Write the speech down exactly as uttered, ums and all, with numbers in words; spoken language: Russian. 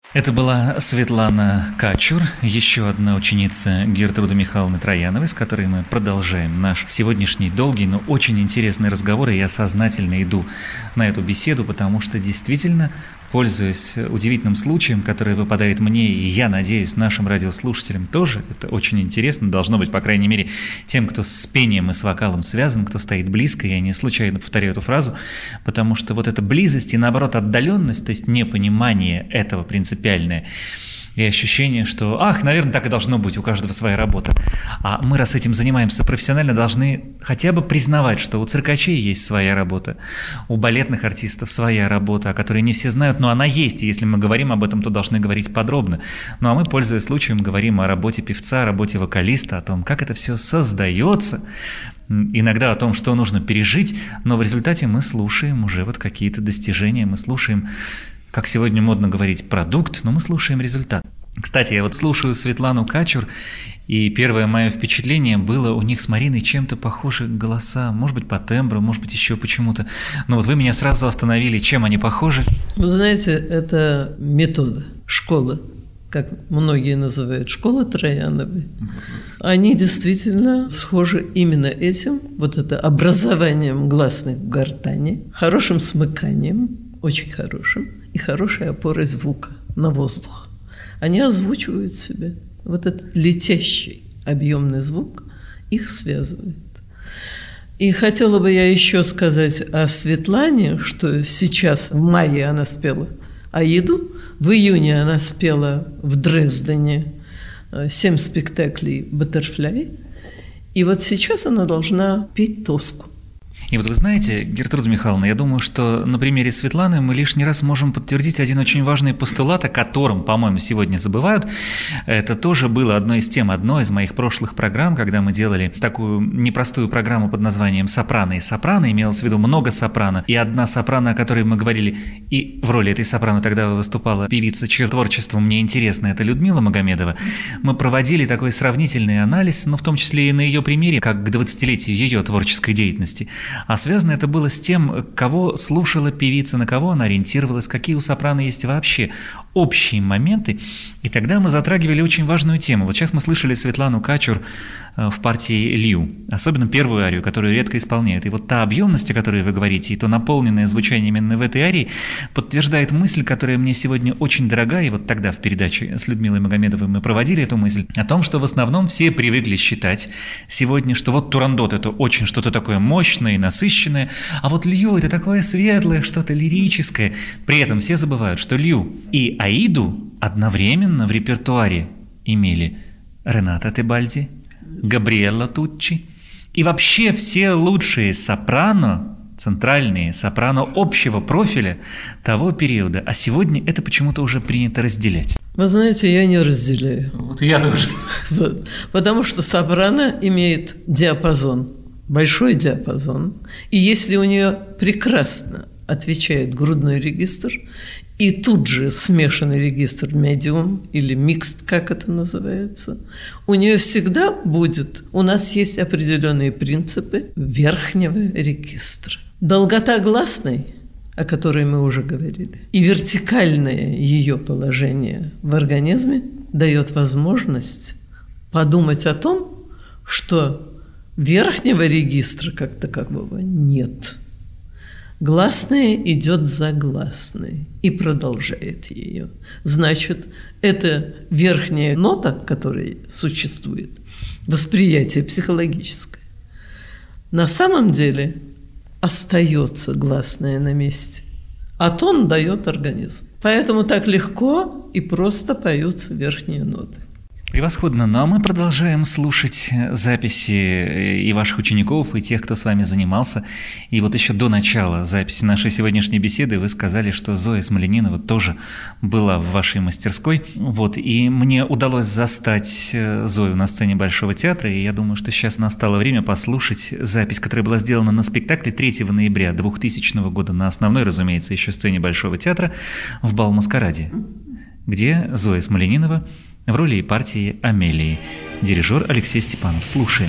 Это была Светлана Качур, еще одна ученица Гертруды Михайловны Трояновой, с которой мы продолжаем наш сегодняшний долгий, но очень интересный разговор, и я сознательно иду на эту беседу, потому что действительно, пользуясь удивительным случаем, который выпадает мне, и я надеюсь, нашим радиослушателям тоже, это очень интересно, должно быть, по крайней мере, тем, кто с пением и с вокалом связан, кто стоит близко, я не случайно повторяю эту фразу, потому что вот эта близость и, наоборот, отдаленность, то есть непонимание этого принципиальное, и ощущение, что, ах, наверное, так и должно быть, у каждого своя работа. А мы, раз этим занимаемся профессионально, должны хотя бы признавать, что у циркачей есть своя работа, у балетных артистов своя работа, о которой не все знают, но она есть, и если мы говорим об этом, то должны говорить подробно. Ну а мы, пользуясь случаем, говорим о работе певца, о работе вокалиста, о том, как это все создается, иногда о том, что нужно пережить, но в результате мы слушаем уже вот какие-то достижения, мы слушаем, как сегодня модно говорить, продукт, но мы слушаем результат. Кстати, я вот слушаю Светлану Качур, и первое мое впечатление было, у них с Мариной чем-то похожи голоса, может быть, по тембру, может быть, еще почему-то. Но вот вы меня сразу остановили, чем они похожи? Вы знаете, это метода, школа, как многие называют, школа Трояновой. Они действительно схожи именно этим, вот это образованием гласных в гортани, хорошим смыканием, очень хорошим, и хорошей опорой звука на воздух. Они озвучивают себя. Вот этот летящий объемный звук их связывает. И хотела бы я еще сказать о Светлане, что сейчас в мае она спела «Аиду», в июне она спела в Дрездене семь спектаклей «Баттерфляй», и вот сейчас она должна петь «Тоску». И вот вы знаете, Гертруда Михайловна, я думаю, что на примере Светланы мы лишний раз можем подтвердить один очень важный постулат, о котором, по-моему, сегодня забывают. Это тоже было одной из тем, одной из моих прошлых программ, когда мы делали такую непростую программу под названием «Сопрано и сопрано», имелось в виду много сопрано, и одна сопрано, о которой мы говорили, и в роли этой сопрано тогда выступала певица, чье творчество мне интересно, это Людмила Магомедова. Мы проводили такой сравнительный анализ, но в том числе и на ее примере, как к двадцатилетию ее творческой деятельности. А связано это было с тем, кого слушала певица, на кого она ориентировалась, какие у сопрано есть вообще общие моменты. И тогда мы затрагивали очень важную тему. Вот сейчас мы слышали Светлану Качур в партии «Лью», особенно первую арию, которую редко исполняют. И вот та объемность, о которой вы говорите, и то наполненное звучание именно в этой арии, подтверждает мысль, которая мне сегодня очень дорога, и вот тогда в передаче с Людмилой Магомедовой мы проводили эту мысль, о том, что в основном все привыкли считать сегодня, что вот турандот – это очень что-то такое мощное и насыщенное, а вот «Лью» – это такое светлое, что-то лирическое. При этом все забывают, что «Лью» и «Аиду» одновременно в репертуаре имели Рената Тебальди, Габриэлла Туччи и вообще все лучшие сопрано, центральные сопрано общего профиля того периода. А сегодня это почему-то уже принято разделять. Вы знаете, я не разделяю. Вот я тоже. Вот. Потому что сопрано имеет диапазон, большой диапазон. И если у нее прекрасно отвечает грудной регистр, и тут же смешанный регистр медиум или микст, как это называется, у нее всегда будет, у нас есть определенные принципы верхнего регистра. Долгота гласной, о которой мы уже говорили, и вертикальное ее положение в организме дает возможность подумать о том, что верхнего регистра как такового нет. Гласная идет за гласной и продолжает ее. Значит, это верхняя нота, которая существует, восприятие психологическое, на самом деле остается гласная на месте, а тон дает организм. Поэтому так легко и просто поются верхние ноты. Превосходно. Ну а мы продолжаем слушать записи и ваших учеников, и тех, кто с вами занимался. И вот еще до начала записи нашей сегодняшней беседы вы сказали, что Зоя Смоленинова тоже была в вашей мастерской. Вот, и мне удалось застать Зою на сцене Большого театра, и я думаю, что сейчас настало время послушать запись, которая была сделана на спектакле третьего ноября двухтысячного года на основной, разумеется, еще сцене Большого театра в Бал-Маскараде, где Зоя Смоленинова в роли и партии Амелии. Дирижер Алексей Степанов. Слушаем.